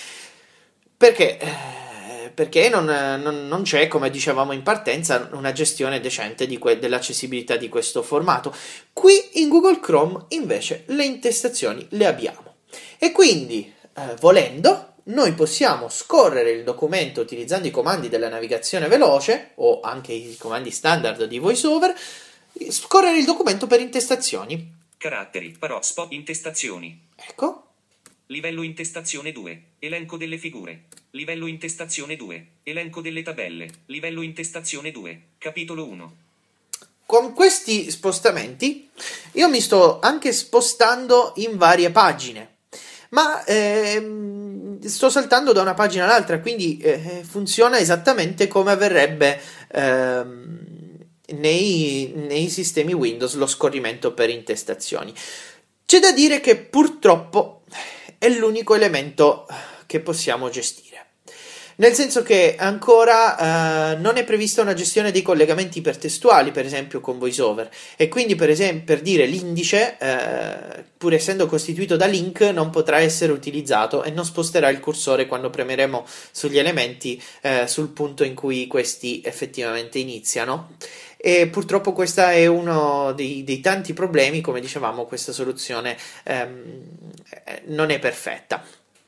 Perché? Eh, perché non, non, non c'è, come dicevamo in partenza, una gestione decente di que- dell'accessibilità di questo formato. Qui in Google Chrome invece le intestazioni le abbiamo. E quindi Eh, volendo, noi possiamo scorrere il documento utilizzando i comandi della navigazione veloce o anche i comandi standard di VoiceOver, scorrere il documento per intestazioni. Caratteri, parò, spot, intestazioni. Ecco. Livello intestazione due, elenco delle figure. Livello intestazione due, elenco delle tabelle. Livello intestazione due, capitolo uno. Con questi spostamenti io mi sto anche spostando in varie pagine. Ma ehm, sto saltando da una pagina all'altra, quindi eh, funziona esattamente come avverrebbe ehm, nei, nei sistemi Windows lo scorrimento per intestazioni. C'è da dire che purtroppo è l'unico elemento che possiamo gestire. Nel senso che ancora eh, non è prevista una gestione dei collegamenti ipertestuali, per esempio con VoiceOver, e quindi per esempio per dire l'indice, eh, pur essendo costituito da link, non potrà essere utilizzato e non sposterà il cursore quando premeremo sugli elementi eh, sul punto in cui questi effettivamente iniziano. E purtroppo questo è uno dei, dei tanti problemi. Come dicevamo, questa soluzione ehm, non è perfetta.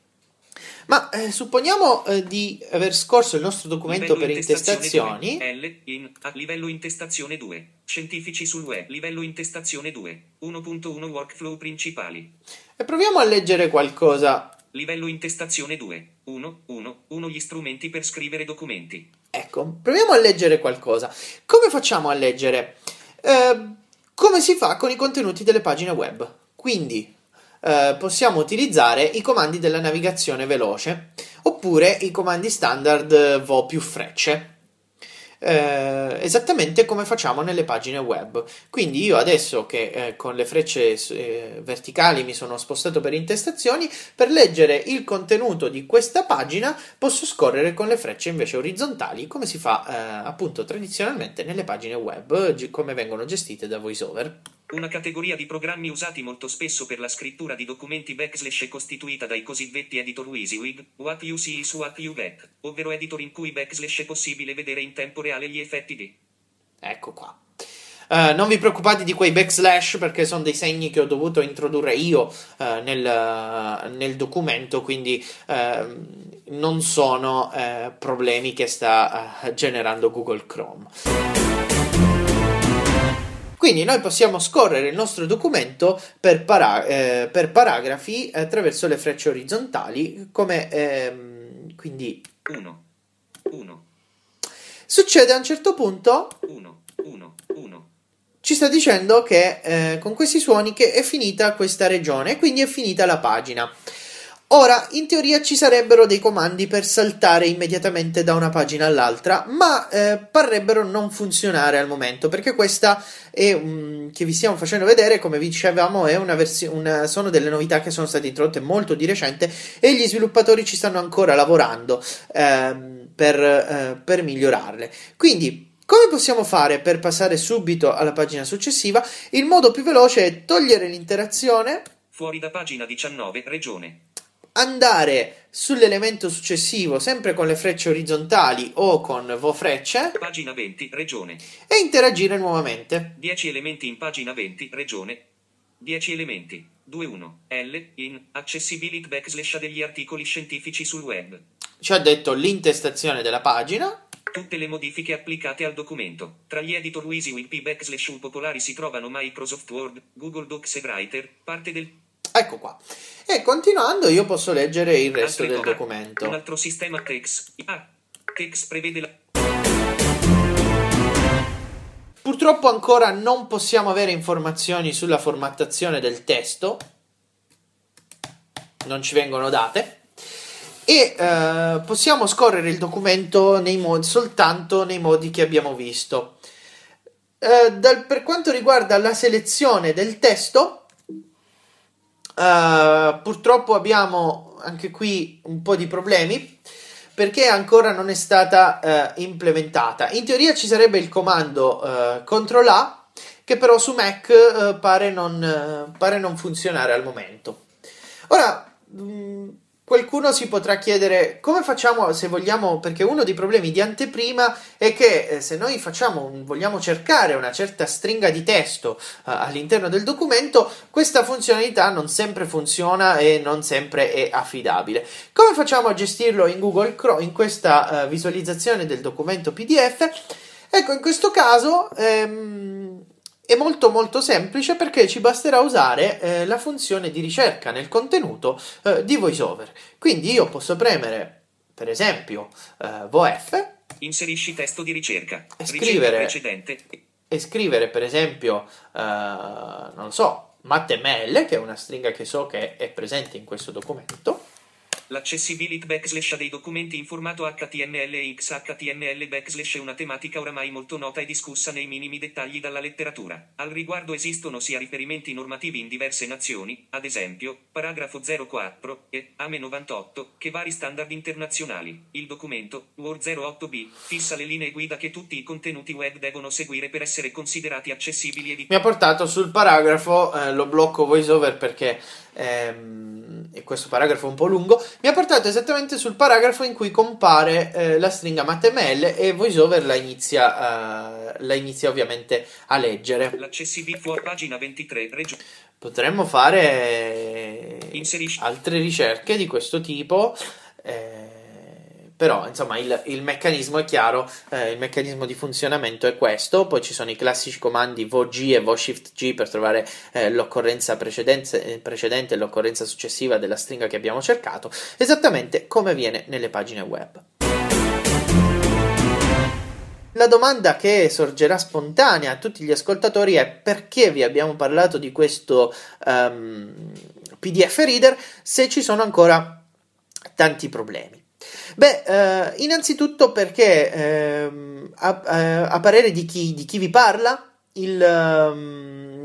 Ma eh, supponiamo eh, di aver scorso il nostro documento livello per intestazioni. due, L in a livello intestazione due. Scientifici sul web. Livello intestazione due. uno punto uno workflow principali. E proviamo a leggere qualcosa. Livello intestazione due. uno, uno, uno gli strumenti per scrivere documenti. Ecco, proviamo a leggere qualcosa. Come facciamo a leggere? Eh, come si fa con i contenuti delle pagine web. Quindi Uh, possiamo utilizzare i comandi della navigazione veloce oppure i comandi standard vo più frecce, uh, esattamente come facciamo nelle pagine web. Quindi io adesso che eh, con le frecce eh, verticali mi sono spostato per intestazioni, per leggere il contenuto di questa pagina posso scorrere con le frecce invece orizzontali, come si fa eh, appunto tradizionalmente nelle pagine web, come vengono gestite da VoiceOver. Una categoria di programmi usati molto spesso per la scrittura di documenti backslash è costituita dai cosiddetti editor WYSIWYG, what you see is what you get, ovvero editor in cui backslash è possibile vedere in tempo reale gli effetti di. Ecco qua. Uh, non vi preoccupate di quei backslash perché sono dei segni che ho dovuto introdurre io uh, nel, uh, nel documento, quindi uh, non sono uh, problemi che sta uh, generando Google Chrome. Quindi noi possiamo scorrere il nostro documento per, para- eh, per paragrafi attraverso le frecce orizzontali, come ehm, quindi uno, uno. Succede a un certo punto uno, uno, uno. Ci sta dicendo che eh, con questi suoni che è finita questa regione, quindi è finita la pagina. Ora, in teoria ci sarebbero dei comandi per saltare immediatamente da una pagina all'altra, ma eh, parrebbero non funzionare al momento, perché questa è um, che vi stiamo facendo vedere, come vi dicevamo, è una versione, sono delle novità che sono state introdotte molto di recente e gli sviluppatori ci stanno ancora lavorando eh, per, eh, per migliorarle. Quindi, come possiamo fare per passare subito alla pagina successiva? Il modo più veloce è togliere l'interazione, fuori da pagina diciannove, regione. Andare sull'elemento successivo sempre con le frecce orizzontali o con vo frecce, pagina venti, regione, e interagire nuovamente. dieci elementi in pagina venti, regione, dieci elementi, due uno, L, in, accessibility backslash degli articoli scientifici sul web. Ci ha detto l'intestazione della pagina. Tutte le modifiche applicate al documento. Tra gli editor WYSIWYG backslash U popolari si trovano Microsoft Word, Google Docs e Writer, parte del. Ecco qua. E continuando io posso leggere il resto del Altre documento. Un altro sistema Tex. Ah, Tex prevede la. Purtroppo ancora non possiamo avere informazioni sulla formattazione del testo. Non ci vengono date. E eh, possiamo scorrere il documento nei modi, soltanto nei modi che abbiamo visto. Eh, dal, per quanto riguarda la selezione del testo, Uh, purtroppo abbiamo anche qui un po' di problemi perché ancora non è stata uh, implementata. In teoria ci sarebbe il comando uh, control A che però su Mac uh, pare, non, uh, pare non funzionare al momento. Ora mh, qualcuno si potrà chiedere come facciamo se vogliamo, perché uno dei problemi di anteprima è che eh, se noi facciamo vogliamo cercare una certa stringa di testo uh, all'interno del documento, questa funzionalità non sempre funziona e non sempre è affidabile. Come facciamo a gestirlo in Google Chrome, in questa uh, visualizzazione del documento P D F? Ecco, in questo caso ehm, è molto molto semplice perché ci basterà usare eh, la funzione di ricerca nel contenuto eh, di VoiceOver. Quindi io posso premere, per esempio, eh, VoF, inserisci testo di ricerca, e ricerca scrivere, precedente. e scrivere per esempio, eh, non so, mathml, che è una stringa che so che è presente in questo documento. L'accessibility backslash dei documenti in formato H T M L e X H T M L backslash è una tematica oramai molto nota e discussa nei minimi dettagli dalla letteratura. Al riguardo esistono sia riferimenti normativi in diverse nazioni, ad esempio, paragrafo zero quattro e A M E novantotto, che vari standard internazionali. Il documento, Word zero otto b, fissa le linee guida che tutti i contenuti web devono seguire per essere considerati accessibili e di. Mi ha portato sul paragrafo, eh, lo blocco VoiceOver perché ehm, e questo paragrafo è un po' lungo, mi ha portato esattamente sul paragrafo in cui compare eh, la stringa mathml e VoiceOver la inizia, uh, la inizia ovviamente a leggere. L'accessibilità fuori pagina ventitré, regione. Potremmo fare Inserisci. altre ricerche di questo tipo, eh, però insomma il, il meccanismo è chiaro, eh, il meccanismo di funzionamento è questo. Poi ci sono i classici comandi VoG e VoShiftG per trovare eh, l'occorrenza precedente, precedente e l'occorrenza successiva della stringa che abbiamo cercato, esattamente come avviene nelle pagine web. La domanda che sorgerà spontanea a tutti gli ascoltatori è: perché vi abbiamo parlato di questo um, P D F Reader se ci sono ancora tanti problemi? Beh, eh, innanzitutto perché eh, a, a, a parere di chi, di chi vi parla, il, um,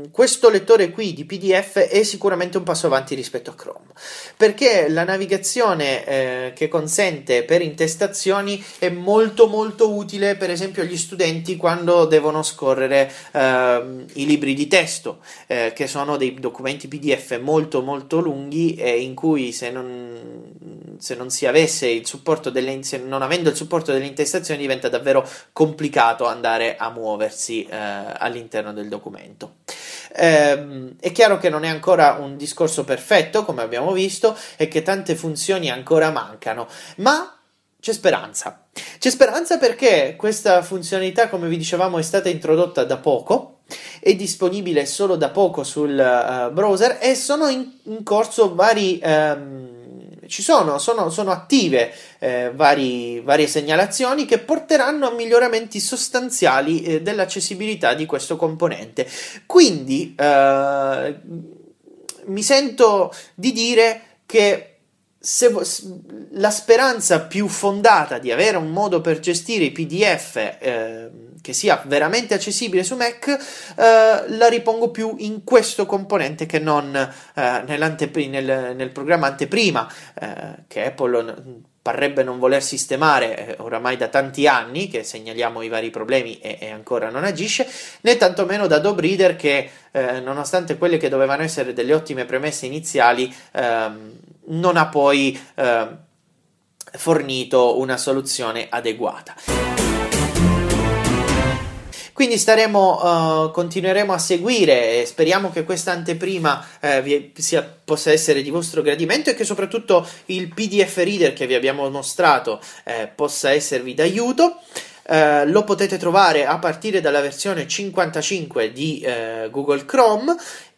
questo lettore qui di P D F è sicuramente un passo avanti rispetto a Chrome, perché la navigazione eh, che consente per intestazioni è molto molto utile, per esempio agli studenti quando devono scorrere eh, i libri di testo, eh, che sono dei documenti P D F molto molto lunghi e in cui se non, se non si avesse il supporto delle, se non avendo il supporto delle intestazioni diventa davvero complicato andare a muoversi eh, all'interno del documento. Eh, è chiaro che non è ancora un discorso perfetto, come abbiamo visto, e che tante funzioni ancora mancano, ma c'è speranza. C'è speranza perché questa funzionalità, come vi dicevamo, è stata introdotta da poco, è disponibile solo da poco sul uh, browser e sono in, in corso vari... Um, Ci sono, sono, sono attive eh, vari, varie segnalazioni che porteranno a miglioramenti sostanziali eh, dell'accessibilità di questo componente. Quindi eh, mi sento di dire che se, la speranza più fondata di avere un modo per gestire i P D F eh, che sia veramente accessibile su Mac, eh, la ripongo più in questo componente che non eh, nel, nel programma anteprima eh, che Apple parrebbe non voler sistemare eh, oramai da tanti anni, che segnaliamo i vari problemi e, e ancora non agisce, né tantomeno da Adobe Reader che eh, nonostante quelle che dovevano essere delle ottime premesse iniziali ehm, non ha poi eh, fornito una soluzione adeguata. Quindi staremo, uh, continueremo a seguire e speriamo che questa anteprima eh, vi sia, possa essere di vostro gradimento e che soprattutto il P D F Reader che vi abbiamo mostrato eh, possa esservi d'aiuto. Uh, lo potete trovare a partire dalla versione cinquantacinque di uh, Google Chrome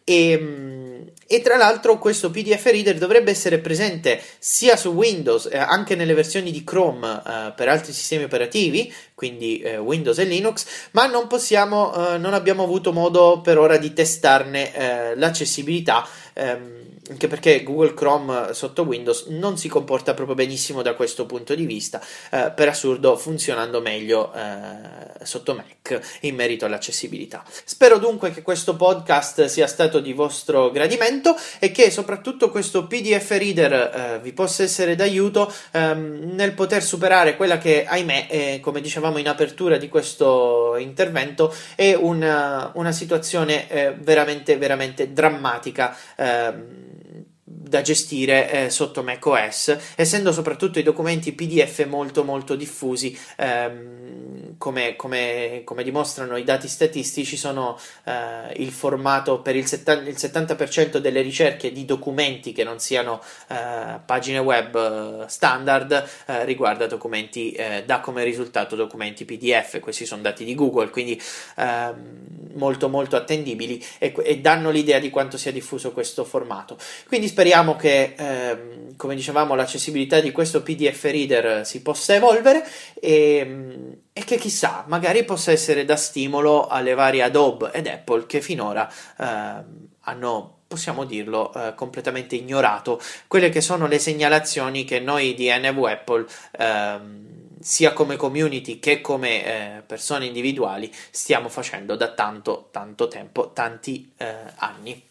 e, e tra l'altro questo P D F Reader dovrebbe essere presente sia su Windows, eh, anche nelle versioni di Chrome eh, per altri sistemi operativi, quindi eh, Windows e Linux, ma non possiamo, eh, non abbiamo avuto modo per ora di testarne eh, l'accessibilità, ehm, anche perché Google Chrome sotto Windows non si comporta proprio benissimo da questo punto di vista, eh, per assurdo funzionando meglio eh, sotto Mac in merito all'accessibilità. Spero dunque che questo podcast sia stato di vostro gradimento e che soprattutto questo P D F Reader eh, vi possa essere d'aiuto ehm, nel poter superare quella che, ahimè, eh, come dicevamo in apertura di questo intervento, è una, una situazione eh, veramente veramente drammatica ehm, da gestire eh, sotto macOS, essendo soprattutto i documenti P D F molto molto diffusi, ehm, come, come, come dimostrano i dati statistici. Sono eh, il formato per il, setta- il settanta per cento delle ricerche di documenti che non siano eh, pagine web standard eh, riguarda documenti, eh, dà come risultato documenti P D F. Questi sono dati di Google, quindi ehm, molto molto attendibili e, e danno l'idea di quanto sia diffuso questo formato. Quindi speriamo che, ehm, come dicevamo, l'accessibilità di questo P D F Reader si possa evolvere e, e che chissà, magari possa essere da stimolo alle varie Adobe ed Apple che finora ehm, hanno, possiamo dirlo, eh, completamente ignorato quelle che sono le segnalazioni che noi di N V Apple ehm, sia come community che come eh, persone individuali stiamo facendo da tanto tanto tempo, tanti eh, anni.